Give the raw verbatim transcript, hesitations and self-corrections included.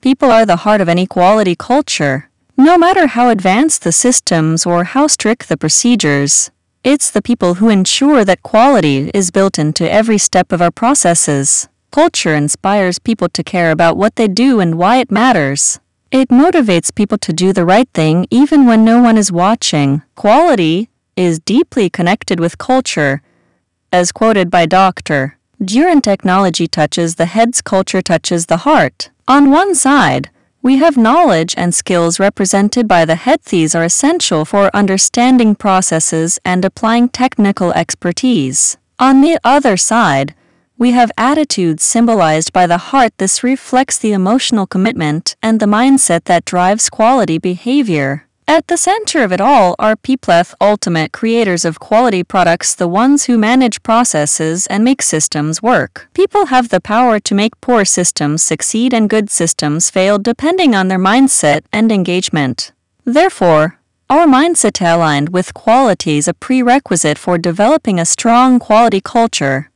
People are the heart of any quality culture. No matter how advanced the systems or how strict the procedures, it's the people who ensure that quality is built into every step of our processes. Culture inspires people to care about what they do and why it matters. It motivates people to do the right thing even when no one is watching. Quality is deeply connected with culture, as quoted by Doctor Duran. Technology touches the heads, culture touches the heart. On one side, we have knowledge and skills represented by the head. These are essential for understanding processes and applying technical expertise. On the other side, we have attitudes symbolized by the heart. This reflects the emotional commitment and the mindset that drives quality behavior. At the center of it all are people, ultimate creators of quality products, the ones who manage processes and make systems work. People have the power to make poor systems succeed and good systems fail depending on their mindset and engagement. Therefore, our mindset aligned with quality is a prerequisite for developing a strong quality culture.